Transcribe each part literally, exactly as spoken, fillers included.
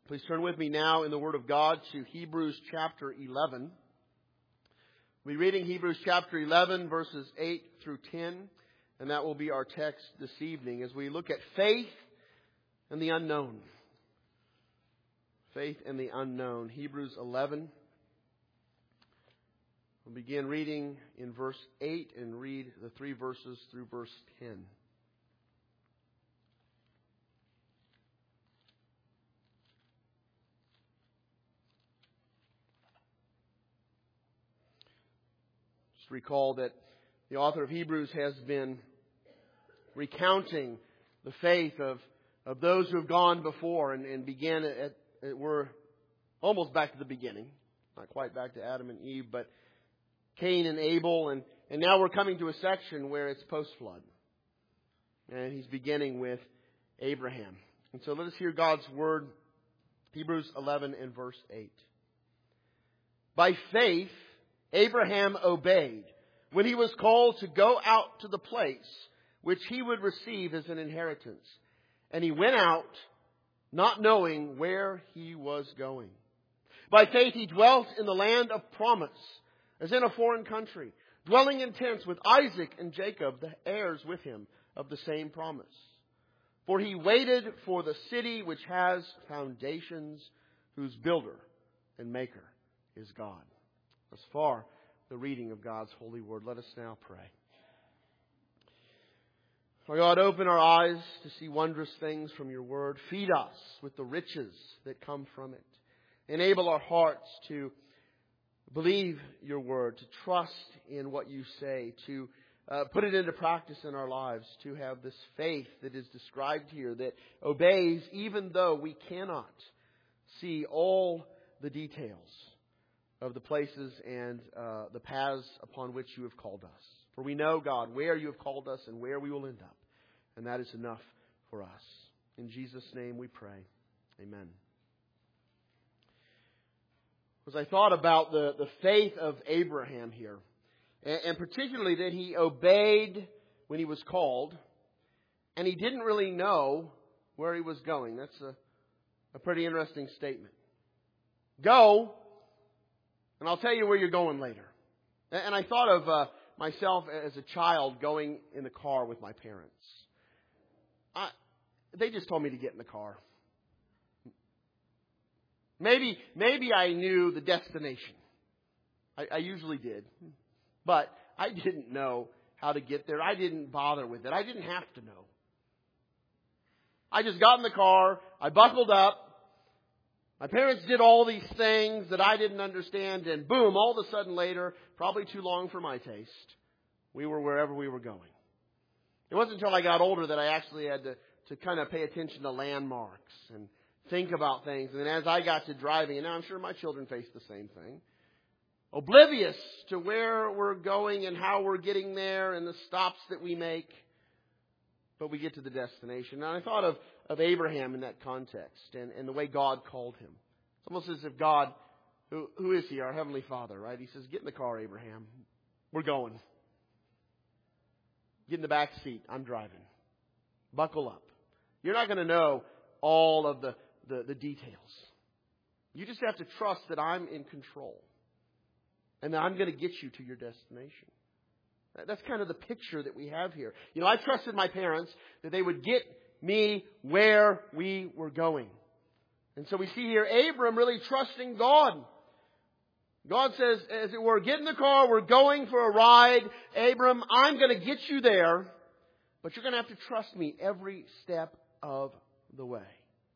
Please turn with me now in the Word of God to Hebrews chapter eleven. We'll be reading Hebrews chapter eleven, verses eight through ten, and that will be our text this evening as we look at faith and the unknown. Faith and the unknown. Hebrews eleven. We'll begin reading in verse eight and read the three verses through verse ten. Just recall that the author of Hebrews has been recounting the faith of, of those who have gone before and, and began at, at, we're almost back to the beginning. Not quite back to Adam and Eve, but Cain and Abel, and, and now we're coming to a section where it's post-flood. And he's beginning with Abraham. And so let us hear God's word, Hebrews eleven and verse eight. By faith, Abraham obeyed when he was called to go out to the place which he would receive as an inheritance. And he went out, not knowing where he was going. By faith, he dwelt in the land of promise, as in a foreign country, dwelling in tents with Isaac and Jacob, the heirs with him of the same promise. For he waited for the city which has foundations, whose builder and maker is God. Thus far, the reading of God's holy word. Let us now pray. Our God, open our eyes to see wondrous things from your word. Feed us with the riches that come from it. Enable our hearts to believe your word, to trust in what you say, to uh, put it into practice in our lives, to have this faith that is described here that obeys even though we cannot see all the details of the places and uh, the paths upon which you have called us. For we know, God, where you have called us and where we will end up. And that is enough for us. In Jesus' name we pray. Amen. As I thought about the, the faith of Abraham here, and, and particularly that he obeyed when he was called, and he didn't really know where he was going. That's a, a pretty interesting statement. Go, and I'll tell you where you're going later. And I thought of uh, myself as a child going in the car with my parents. I, they just told me to get in the car. Maybe maybe I knew the destination. I, I usually did. But I didn't know how to get there. I didn't bother with it. I didn't have to know. I just got in the car. I buckled up. My parents did all these things that I didn't understand, and boom, all of a sudden later, probably too long for my taste, we were wherever we were going. It wasn't until I got older that I actually had to, to kind of pay attention to landmarks and think about things. And then as I got to driving, and now I'm sure my children face the same thing, oblivious to where we're going and how we're getting there and the stops that we make, but we get to the destination. And I thought of, of Abraham in that context and, and the way God called him. It's almost as if God, who, who is he? Our Heavenly Father, right? He says, get in the car, Abraham. We're going. Get in the back seat. I'm driving. Buckle up. You're not going to know all of the, the, the details. You just have to trust that I'm in control and that I'm going to get you to your destination. That's kind of the picture that we have here. You know, I trusted my parents that they would get me where we were going. And so we see here Abram really trusting God. God says, as it were, get in the car. We're going for a ride. Abram, I'm going to get you there, but you're going to have to trust me every step of the way.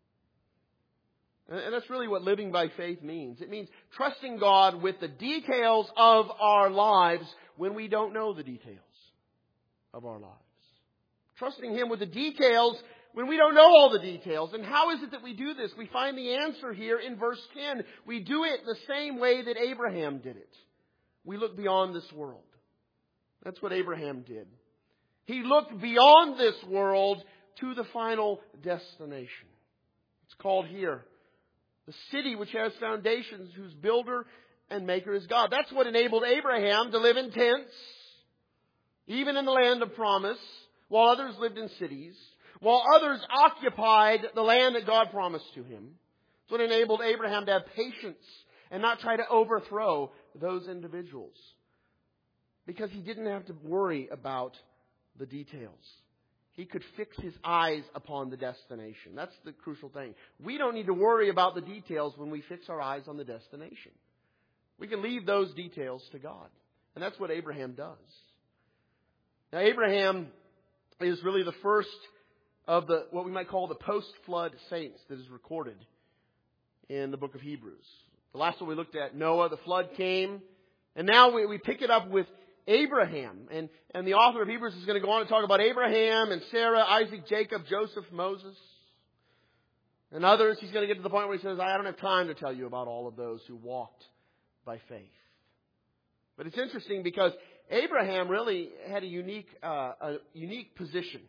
And that's really what living by faith means. It means trusting God with the details of our lives when we don't know the details of our lives. Trusting Him with the details when we don't know all the details. And how is it that we do this? We find the answer here in verse ten. We do it the same way that Abraham did it. We look beyond this world. That's what Abraham did. He looked beyond this world to the final destination. It's called here the city which has foundations, whose builder and maker is God. That's what enabled Abraham to live in tents, even in the land of promise, while others lived in cities, while others occupied the land that God promised to him, It's what enabled Abraham to have patience and not try to overthrow those individuals. Because he didn't have to worry about the details. He could fix his eyes upon the destination. That's the crucial thing. We don't need to worry about the details when we fix our eyes on the destination. We can leave those details to God. And that's what Abraham does. Now, Abraham is really the first of the what we might call the post-flood saints that is recorded in the book of Hebrews. The last one we looked at, Noah, the flood came. And now we, we pick it up with Abraham. And, and the author of Hebrews is going to go on to talk about Abraham and Sarah, Isaac, Jacob, Joseph, Moses, and others. He's going to get to the point where he says, I don't have time to tell you about all of those who walked by faith. But it's interesting because Abraham really had a unique, uh, a unique position.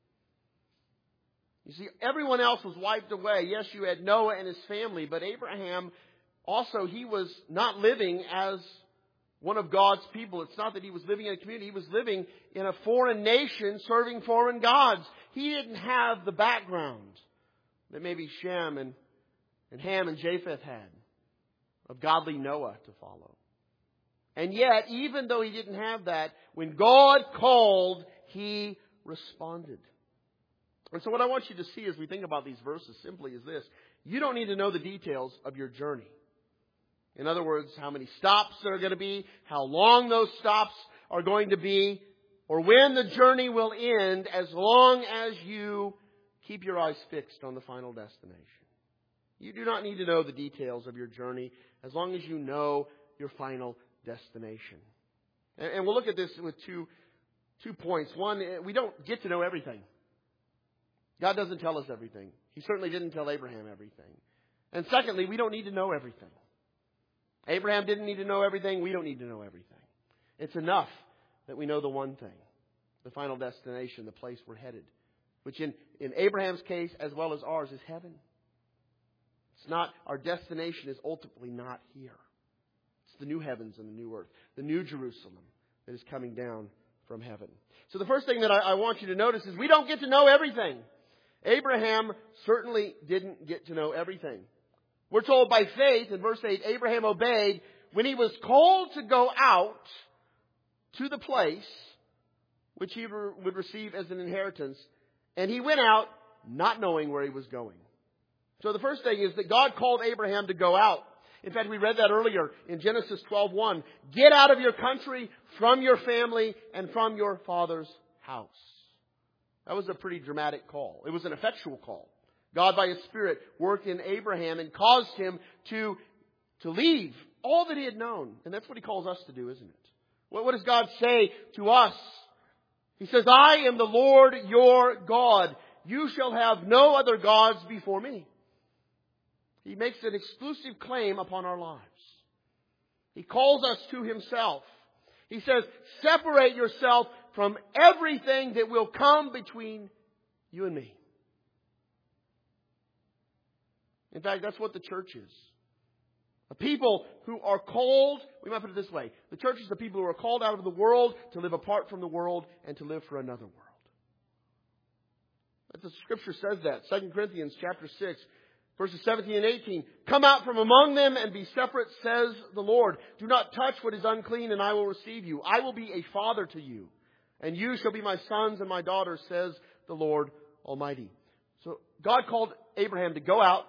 You see, everyone else was wiped away. Yes, you had Noah and his family, but Abraham also, he was not living as one of God's people. It's not that he was living in a community. He was living in a foreign nation serving foreign gods. He didn't have the background that maybe Shem and, and Ham and Japheth had of godly Noah to follow. And yet, even though he didn't have that, when God called, he responded. And so what I want you to see as we think about these verses simply is this. You don't need to know the details of your journey. In other words, how many stops there are going to be, how long those stops are going to be, or when the journey will end, as long as you keep your eyes fixed on the final destination. You do not need to know the details of your journey as long as you know your final destination. And, and we'll look at this with two, two points. One, we don't get to know everything. God doesn't tell us everything. He certainly didn't tell Abraham everything. And secondly, we don't need to know everything. Abraham didn't need to know everything. We don't need to know everything. It's enough that we know the one thing, the final destination, the place we're headed, which in, in Abraham's case, as well as ours, is heaven. It's not, our destination is ultimately not here. It's the new heavens and the new earth, the new Jerusalem that is coming down from heaven. So the first thing that I, I want you to notice is we don't get to know everything. Abraham certainly didn't get to know everything. We're told by faith in verse eight, Abraham obeyed when he was called to go out to the place which he would receive as an inheritance. And he went out not knowing where he was going. So the first thing is that God called Abraham to go out. In fact, we read that earlier in Genesis twelve one. Get out of your country, from your family, and from your father's house. That was a pretty dramatic call. It was an effectual call. God, by His Spirit, worked in Abraham and caused him to, to leave all that he had known. And that's what He calls us to do, isn't it? What, what does God say to us? He says, I am the Lord your God. You shall have no other gods before me. He makes an exclusive claim upon our lives. He calls us to Himself. He says, separate yourself from everything that will come between you and me. In fact, that's what the church is. A people who are called, we might put it this way, the church is the people who are called out of the world to live apart from the world and to live for another world. But the Scripture says that. Second Corinthians chapter six, verses seventeen and eighteen. Come out from among them and be separate, says the Lord. Do not touch what is unclean, and I will receive you. I will be a father to you, and you shall be my sons and my daughters, says the Lord Almighty. So God called Abraham to go out,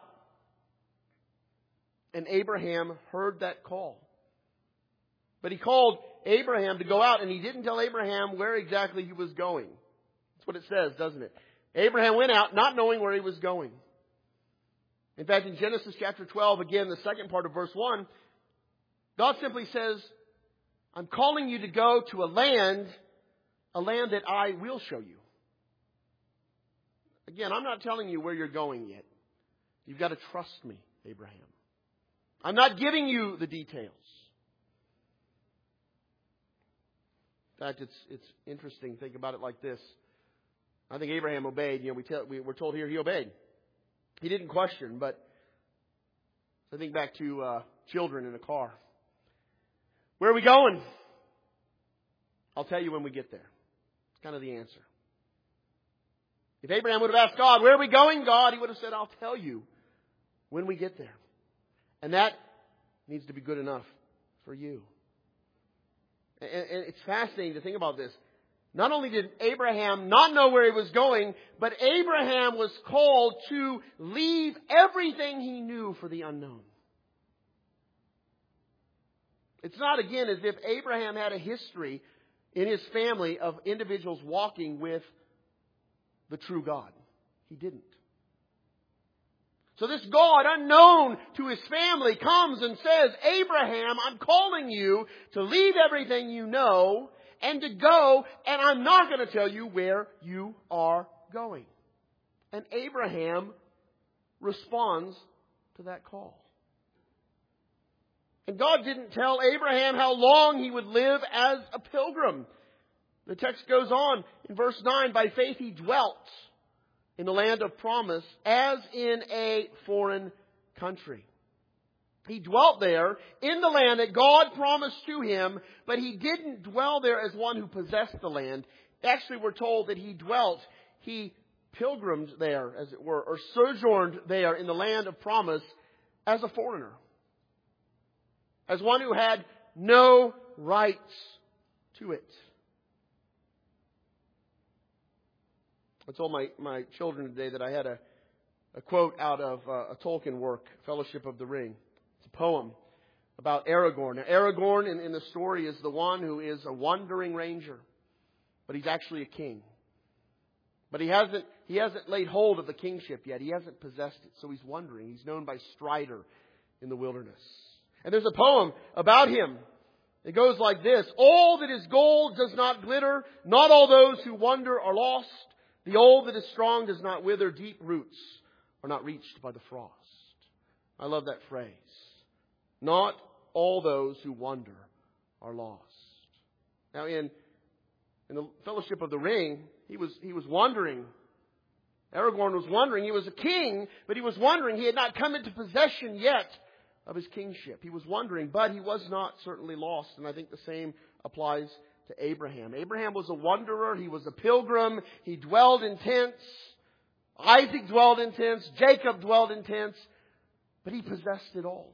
and Abraham heard that call. But He called Abraham to go out, and He didn't tell Abraham where exactly he was going. That's what it says, doesn't it? Abraham went out not knowing where he was going. In fact, in Genesis chapter twelve, again, the second part of verse one, God simply says, I'm calling you to go to a land, a land that I will show you. Again, I'm not telling you where you're going yet. You've got to trust me, Abraham. I'm not giving you the details. In fact, it's it's interesting. Think about it like this. I think Abraham obeyed. You know, we tell, we, we're told here he obeyed. He didn't question, but I think back to uh, children in a car. Where are we going? I'll tell you when we get there. It's kind of the answer. If Abraham would have asked God, where are we going, God? He would have said, I'll tell you when we get there. And that needs to be good enough for you. And it's fascinating to think about this. Not only did Abraham not know where he was going, but Abraham was called to leave everything he knew for the unknown. It's not, again, as if Abraham had a history in his family of individuals walking with the true God. He didn't. So this God, unknown to his family, comes and says, Abraham, I'm calling you to leave everything you know and to go, and I'm not going to tell you where you are going. And Abraham responds to that call. And God didn't tell Abraham how long he would live as a pilgrim. The text goes on in verse nine, by faith he dwelt in the land of promise as in a foreign country. He dwelt there in the land that God promised to him, but he didn't dwell there as one who possessed the land. Actually, we're told that he dwelt, he pilgrimed there, as it were, or sojourned there in the land of promise as a foreigner. As one who had no rights to it. I told my, my children today that I had a, a quote out of uh, a Tolkien work, Fellowship of the Ring. It's a poem about Aragorn. Now, Aragorn in, in the story is the one who is a wandering ranger. But he's actually a king. But he hasn't, he hasn't laid hold of the kingship yet. He hasn't possessed it. So he's wandering. He's known by Strider in the wilderness. And there's a poem about him. It goes like this. All that is gold does not glitter. Not all those who wander are lost. The old that is strong does not wither. Deep roots are not reached by the frost. I love that phrase. Not all those who wander are lost. Now in, in the Fellowship of the Ring, he was, he was wandering. Aragorn was wandering. He was a king, but he was wandering. He had not come into possession yet of his kingship. He was wandering, but he was not certainly lost. And I think the same applies to Abraham. Abraham was a wanderer. He was a pilgrim. He dwelled in tents. Isaac dwelled in tents. Jacob dwelled in tents. But he possessed it all.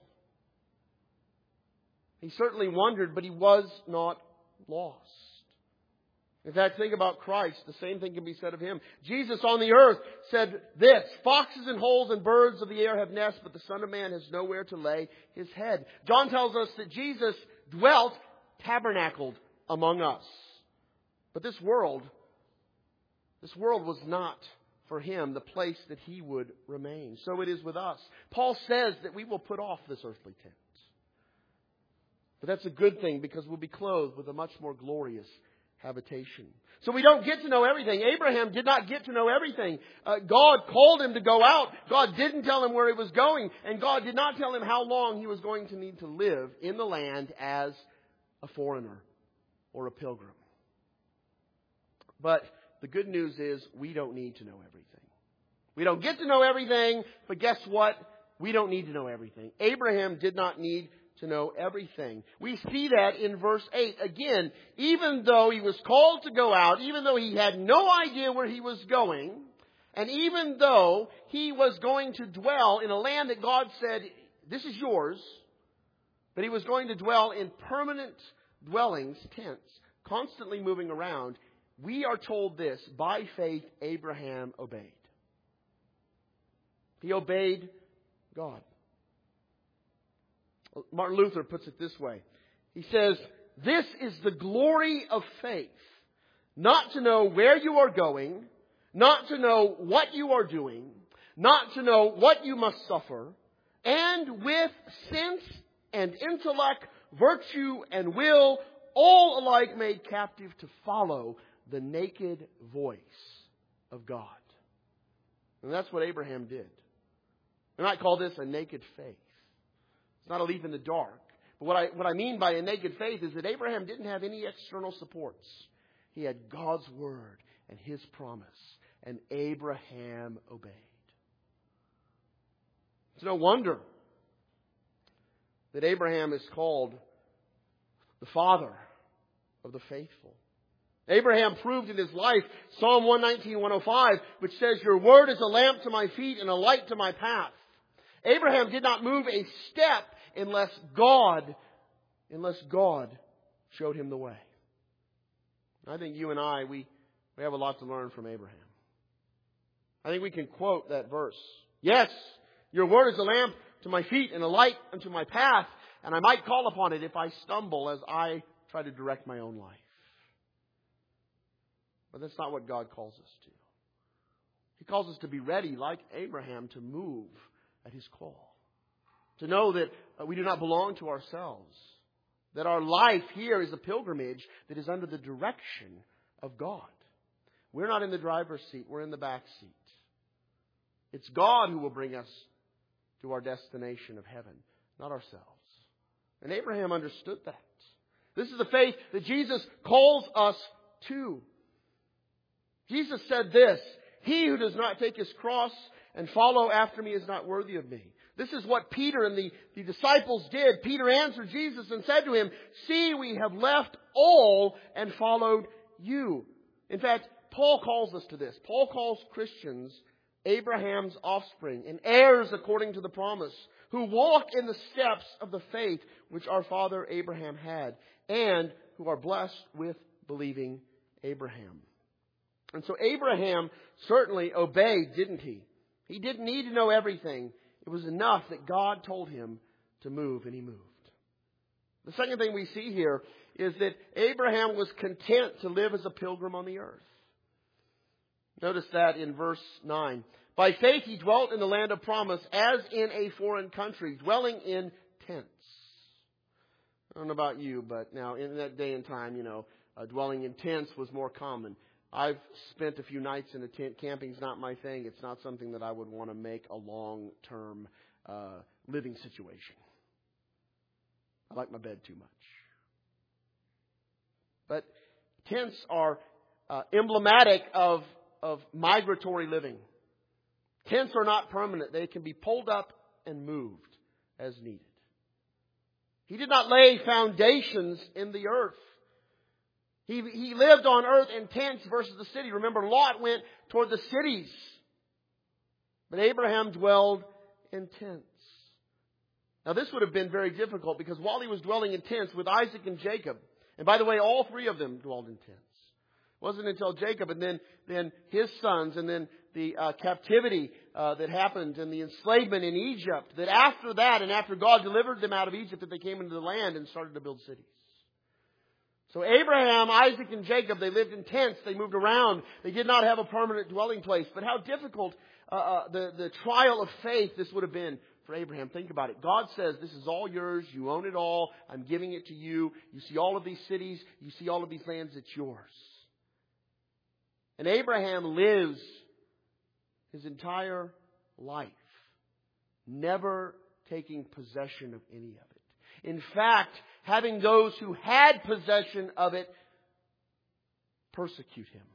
He certainly wandered, but he was not lost. In fact, think about Christ. The same thing can be said of him. Jesus on the earth said this, foxes and holes and birds of the air have nests, but the Son of Man has nowhere to lay his head. John tells us that Jesus dwelt, tabernacled among us. But this world, this world was not for him the place that he would remain. So it is with us. Paul says that we will put off this earthly tent. But that's a good thing because we'll be clothed with a much more glorious habitation. So we don't get to know everything. Abraham did not get to know everything. Uh, God called him to go out. God didn't tell him where he was going. And God did not tell him how long he was going to need to live in the land as a foreigner or a pilgrim. But the good news is we don't need to know everything. We don't get to know everything, but guess what? We don't need to know everything. Abraham did not need to know everything. We see that in verse eight. Again, even though he was called to go out, even though he had no idea where he was going, and even though he was going to dwell in a land that God said, this is yours, but he was going to dwell in permanent dwellings, tents, constantly moving around, we are told this, by faith Abraham obeyed. He obeyed God. Martin Luther puts it this way. He says, this is the glory of faith. Not to know where you are going, not to know what you are doing, not to know what you must suffer, and with sense and intellect, virtue and will, all alike made captive to follow the naked voice of God. And that's what Abraham did. We might call this a naked faith. It's not a leap in the dark. But what I, what I mean by a naked faith is that Abraham didn't have any external supports. He had God's word and his promise. And Abraham obeyed. It's no wonder that Abraham is called the father of the faithful. Abraham proved in his life Psalm one nineteen, one oh five, which says, your word is a lamp to my feet and a light to my path. Abraham did not move a step unless God, unless God showed him the way. I think you and I, we, we have a lot to learn from Abraham. I think we can quote that verse. Yes, your word is a lamp to my feet and a light unto my path, and I might call upon it if I stumble as I try to direct my own life. But that's not what God calls us to. He calls us to be ready, like Abraham, to move at His call. To know that we do not belong to ourselves. That our life here is a pilgrimage that is under the direction of God. We're not in the driver's seat. We're in the back seat. It's God who will bring us to our destination of heaven, not ourselves. And Abraham understood that. This is the faith that Jesus calls us to. Jesus said this, "He who does not take his cross and follow after me is not worthy of me." This is what Peter and the, the disciples did. Peter answered Jesus and said to him, "See, we have left all and followed you." In fact, Paul calls us to this. Paul calls Christians Abraham's offspring and heirs according to the promise, who walk in the steps of the faith which our father Abraham had, and who are blessed with believing Abraham. And so Abraham certainly obeyed, didn't he? He didn't need to know everything. It was enough that God told him to move, and he moved. The second thing we see here is that Abraham was content to live as a pilgrim on the earth. Notice that in verse nine. By faith he dwelt in the land of promise as in a foreign country, dwelling in tents. I don't know about you, but now in that day and time, you know, uh, dwelling in tents was more common. I've spent a few nights in a tent. Camping's not my thing. It's not something that I would want to make a long-term uh, living situation. I like my bed too much. But tents are uh, emblematic of, of migratory living. Tents are not permanent. They can be pulled up and moved as needed. He did not lay foundations in the earth. He, he lived on earth in tents versus the city. Remember, Lot went toward the cities. But Abraham dwelled in tents. Now this would have been very difficult because while he was dwelling in tents with Isaac and Jacob, and by the way, all three of them dwelled in tents. It wasn't until Jacob and then, then his sons and then the uh, captivity uh, that happened and the enslavement in Egypt, that after that and after God delivered them out of Egypt, that they came into the land and started to build cities. So Abraham, Isaac, and Jacob, they lived in tents. They moved around. They did not have a permanent dwelling place. But how difficult uh, uh, the, the trial of faith this would have been for Abraham. Think about it. God says, this is all yours. You own it all. I'm giving it to you. You see all of these cities. You see all of these lands. It's yours. And Abraham lives his entire life never taking possession of any of it. In fact, having those who had possession of it persecute him.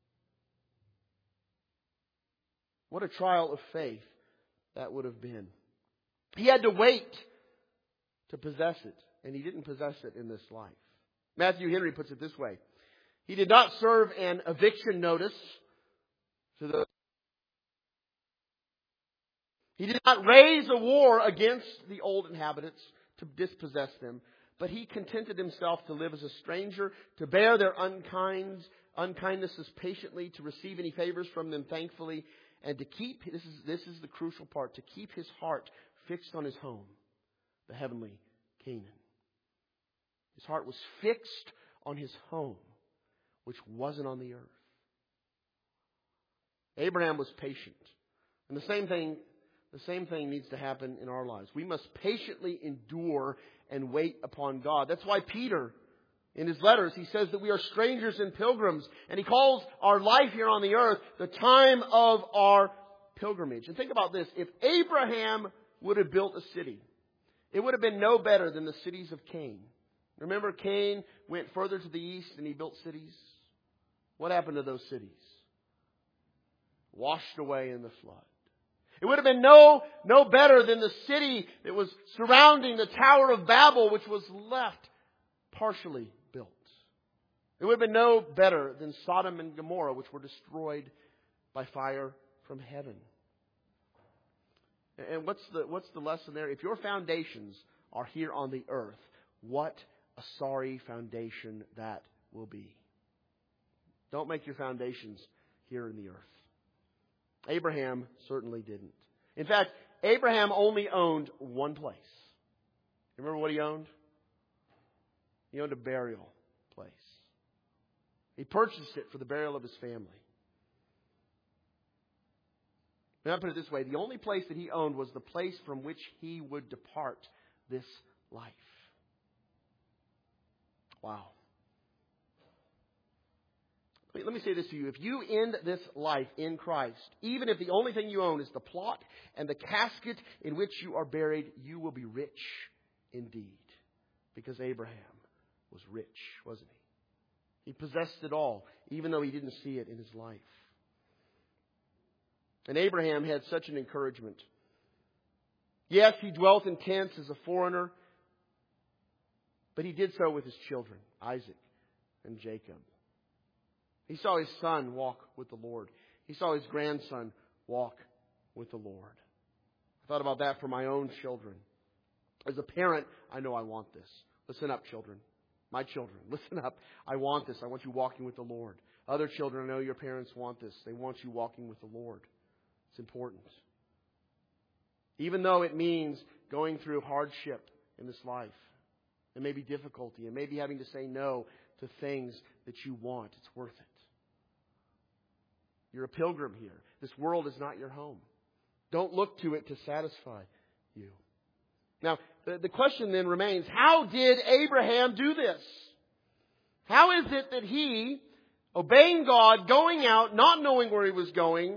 What a trial of faith that would have been. He had to wait to possess it, and he didn't possess it in this life. Matthew Henry puts it this way. He did not serve an eviction notice to the He did not raise a war against the old inhabitants to dispossess them, but he contented himself to live as a stranger, to bear their unkind, unkindnesses patiently, to receive any favors from them thankfully, and to keep, this is, this is the crucial part, to keep his heart fixed on his home, the heavenly Canaan. His heart was fixed on his home, which wasn't on the earth. Abraham was patient. And the same thing The same thing needs to happen in our lives. We must patiently endure and wait upon God. That's why Peter, in his letters, he says that we are strangers and pilgrims. And he calls our life here on the earth the time of our pilgrimage. And think about this. If Abraham would have built a city, it would have been no better than the cities of Cain. Remember, Cain went further to the east and he built cities. What happened to those cities? Washed away in the flood. It would have been no, no better than the city that was surrounding the Tower of Babel, which was left partially built. It would have been no better than Sodom and Gomorrah, which were destroyed by fire from heaven. And what's the what's the lesson there? If your foundations are here on the earth, what a sorry foundation that will be. Don't make your foundations here in the earth. Abraham certainly didn't. In fact, Abraham only owned one place. Remember what he owned? He owned a burial place. He purchased it for the burial of his family. Now, I'll put it this way. The only place that he owned was the place from which he would depart this life. Wow. Let me say this to you. If you end this life in Christ, even if the only thing you own is the plot and the casket in which you are buried, you will be rich indeed. Because Abraham was rich, wasn't he? He possessed it all, even though he didn't see it in his life. And Abraham had such an encouragement. Yes, he dwelt in tents as a foreigner, but he did so with his children, Isaac and Jacob. He saw his son walk with the Lord. He saw his grandson walk with the Lord. I thought about that for my own children. As a parent, I know I want this. Listen up, children. My children, listen up. I want this. I want you walking with the Lord. Other children, I know your parents want this. They want you walking with the Lord. It's important. Even though it means going through hardship in this life, and maybe difficulty, and maybe having to say no to things that you want, it's worth it. You're a pilgrim here. This world is not your home. Don't look to it to satisfy you. Now, the, the question then remains, how did Abraham do this? How is it that he, obeying God, going out, not knowing where he was going,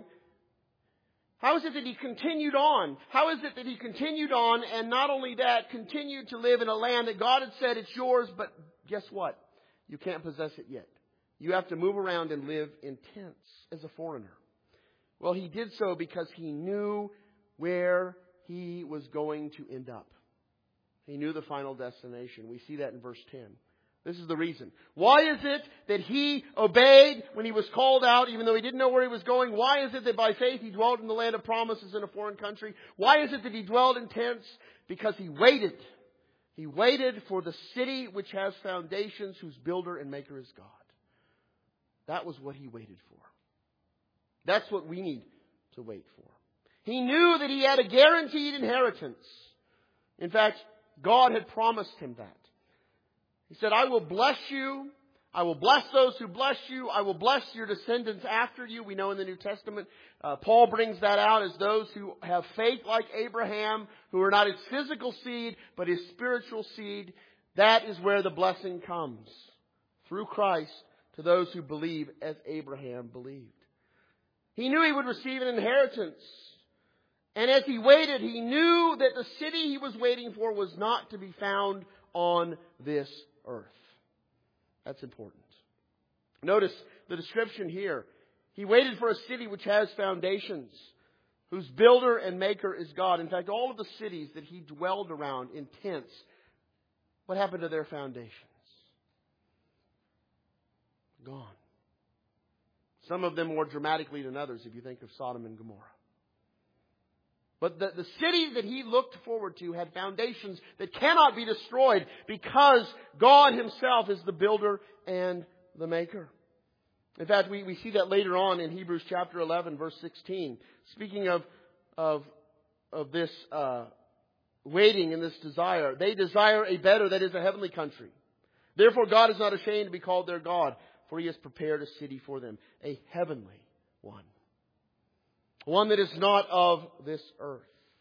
how is it that he continued on? How is it that he continued on, and not only that, continued to live in a land that God had said it's yours, but guess what? You can't possess it yet. You have to move around and live in tents as a foreigner. Well, he did so because he knew where he was going to end up. He knew the final destination. We see that in verse ten. This is the reason. Why is it that he obeyed when he was called out, even though he didn't know where he was going? Why is it that by faith he dwelt in the land of promises in a foreign country? Why is it that he dwelled in tents? Because he waited. He waited for the city which has foundations, whose builder and maker is God. That was what he waited for. That's what we need to wait for. He knew that he had a guaranteed inheritance. In fact, God had promised him that. He said, I will bless you. I will bless those who bless you. I will bless your descendants after you. We know in the New Testament, uh, Paul brings that out as those who have faith like Abraham, who are not his physical seed, but his spiritual seed. That is where the blessing comes. Through Christ to those who believe as Abraham believed. He knew he would receive an inheritance. And as he waited, he knew that the city he was waiting for was not to be found on this earth. That's important. Notice the description here. He waited for a city which has foundations, whose builder and maker is God. In fact, all of the cities that he dwelled around in tents, what happened to their foundations? Gone. Some of them more dramatically than others, if you think of Sodom and Gomorrah. But the, the city that he looked forward to had foundations that cannot be destroyed because God himself is the builder and the maker. In fact, we, we see that later on in Hebrews chapter eleven, verse sixteen. Speaking of, of, of this uh, waiting and this desire, they desire a better, that is a heavenly country. Therefore God is not ashamed to be called their God, for he has prepared a city for them, a heavenly one. One that is not of this earth.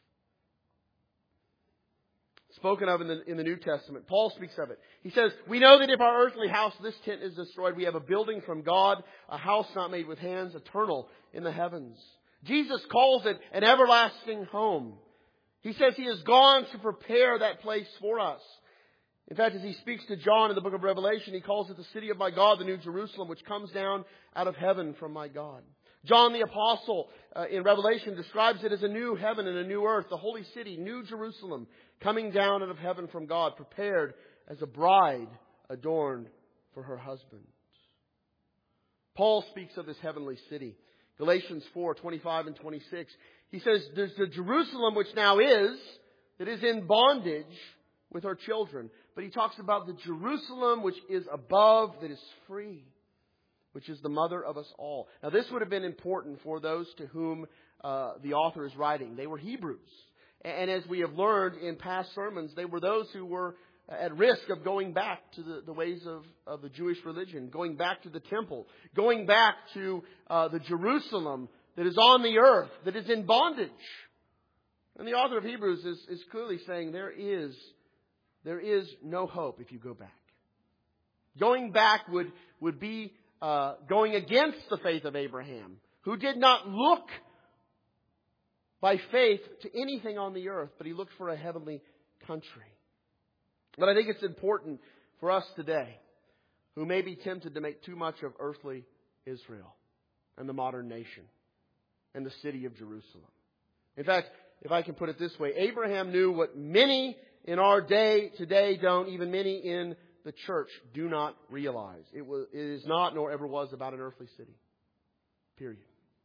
Spoken of in the, in the New Testament. Paul speaks of it. He says, we know that if our earthly house, this tent, is destroyed, we have a building from God, a house not made with hands, eternal in the heavens. Jesus calls it an everlasting home. He says he has gone to prepare that place for us. In fact, as he speaks to John in the book of Revelation, he calls it the city of my God, the New Jerusalem, which comes down out of heaven from my God. John the Apostle uh, in Revelation describes it as a new heaven and a new earth, the holy city, New Jerusalem, coming down out of heaven from God, prepared as a bride adorned for her husband. Paul speaks of this heavenly city. Galatians four, twenty-five and twenty-six. He says there's the Jerusalem which now is, that is in bondage with her children. But he talks about the Jerusalem which is above, that is free, which is the mother of us all. Now this would have been important for those to whom uh, the author is writing. They were Hebrews. And as we have learned in past sermons, they were those who were at risk of going back to the, the ways of, of the Jewish religion, going back to the temple, going back to uh, the Jerusalem that is on the earth, that is in bondage. And the author of Hebrews is, is clearly saying there is, there is no hope if you go back. Going back would, would be uh, going against the faith of Abraham, who did not look by faith to anything on the earth, but he looked for a heavenly country. But I think it's important for us today, who may be tempted to make too much of earthly Israel and the modern nation and the city of Jerusalem. In fact, if I can put it this way, Abraham knew what many in our day today don't, even many in the church do not realize. It was, it is not nor ever was about an earthly city. Period.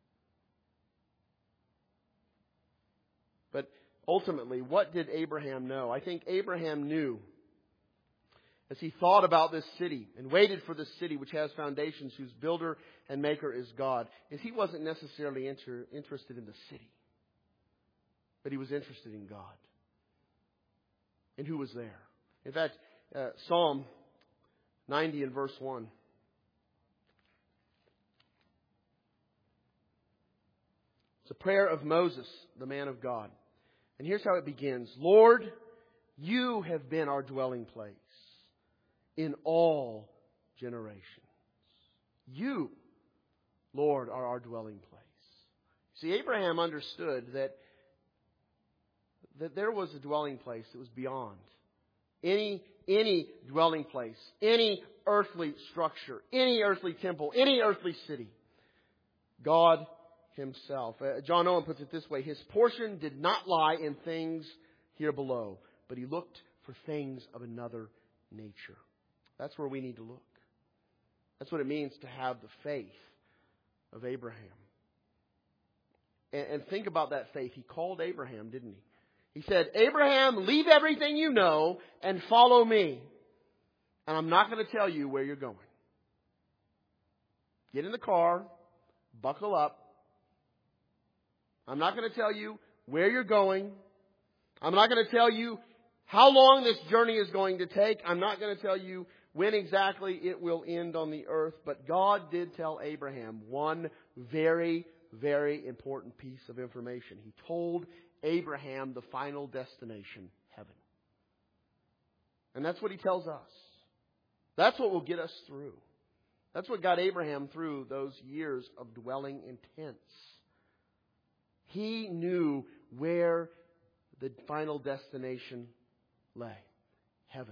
But ultimately, what did Abraham know? I think Abraham knew, as he thought about this city and waited for this city which has foundations, whose builder and maker is God, is he wasn't necessarily inter- interested in the city, but he was interested in God and who was there. In fact, uh, Psalm ninety and verse one. It's a prayer of Moses, the man of God. And here's how it begins. Lord, you have been our dwelling place in all generations. You, Lord, are our dwelling place. See, Abraham understood that, that there was a dwelling place that was beyond any, any dwelling place, any earthly structure, any earthly temple, any earthly city. God Himself. Uh, John Owen puts it this way. His portion did not lie in things here below, but He looked for things of another nature. That's where we need to look. That's what it means to have the faith of Abraham. And, and think about that faith. He called Abraham, didn't he? He said, Abraham, leave everything you know and follow me. And I'm not going to tell you where you're going. Get in the car, buckle up. I'm not going to tell you where you're going. I'm not going to tell you how long this journey is going to take. I'm not going to tell you when exactly it will end on the earth. But God did tell Abraham one very, very important piece of information. He told Abraham the final destination, heaven. And that's what He tells us. That's what will get us through. That's what got Abraham through those years of dwelling in tents. He knew where the final destination lay. Heaven.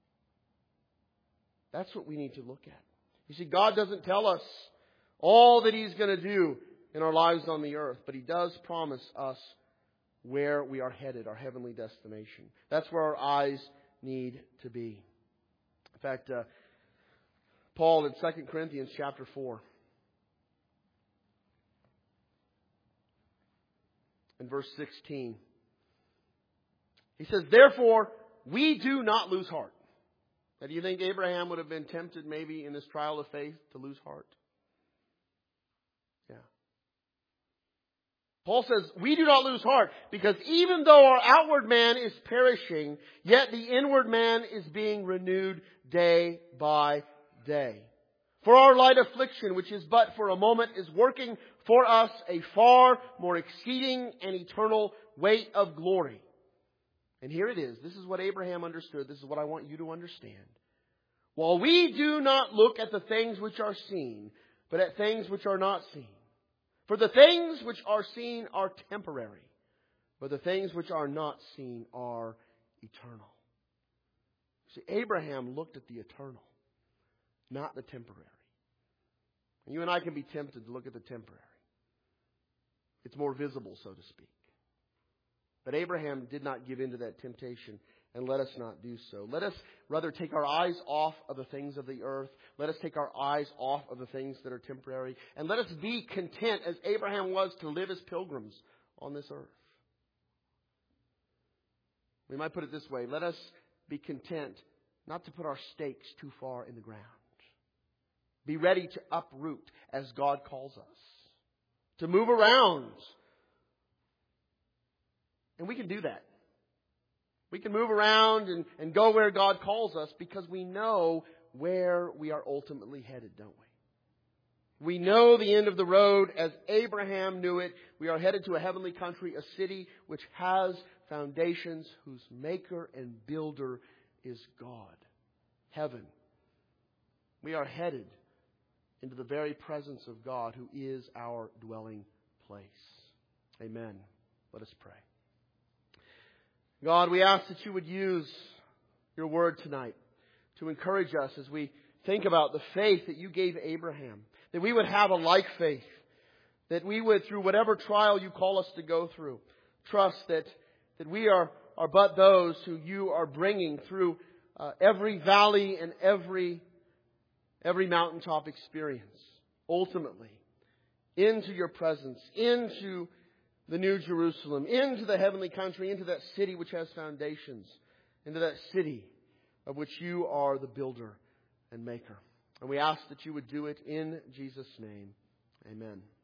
That's what we need to look at. You see, God doesn't tell us all that He's going to do in our lives on the earth, but He does promise us where we are headed, our heavenly destination. That's where our eyes need to be. In fact, uh, Paul in Second Corinthians chapter four, in verse sixteen, he says, therefore, we do not lose heart. Now, do you think Abraham would have been tempted maybe in this trial of faith to lose heart? Yeah. Paul says, we do not lose heart, because even though our outward man is perishing, yet the inward man is being renewed day by day. For our light affliction, which is but for a moment, is working for us a far more exceeding and eternal weight of glory. And here it is. This is what Abraham understood. This is what I want you to understand. While we do not look at the things which are seen, but at things which are not seen. For the things which are seen are temporary, but the things which are not seen are eternal. See, Abraham looked at the eternal, not the temporary. And you and I can be tempted to look at the temporary. It's more visible, so to speak. But Abraham did not give in to that temptation, and let us not do so. Let us rather take our eyes off of the things of the earth. Let us take our eyes off of the things that are temporary. And let us be content, as Abraham was, to live as pilgrims on this earth. We might put it this way. Let us be content not to put our stakes too far in the ground. Be ready to uproot as God calls us. To move around. And we can do that. We can move around and, and go where God calls us because we know where we are ultimately headed, don't we? We know the end of the road as Abraham knew it. We are headed to a heavenly country, a city which has foundations, whose maker and builder is God. Heaven. We are headed into the very presence of God, who is our dwelling place. Amen. Let us pray. God, we ask that you would use your word tonight to encourage us as we think about the faith that you gave Abraham. That we would have a like faith. That we would, through whatever trial you call us to go through, trust that, that we are, are but those who you are bringing through uh, every valley and every, every mountaintop experience. Ultimately, into your presence, into the New Jerusalem, into the heavenly country, into that city which has foundations, into that city of which you are the builder and maker. And we ask that you would do it in Jesus' name. Amen.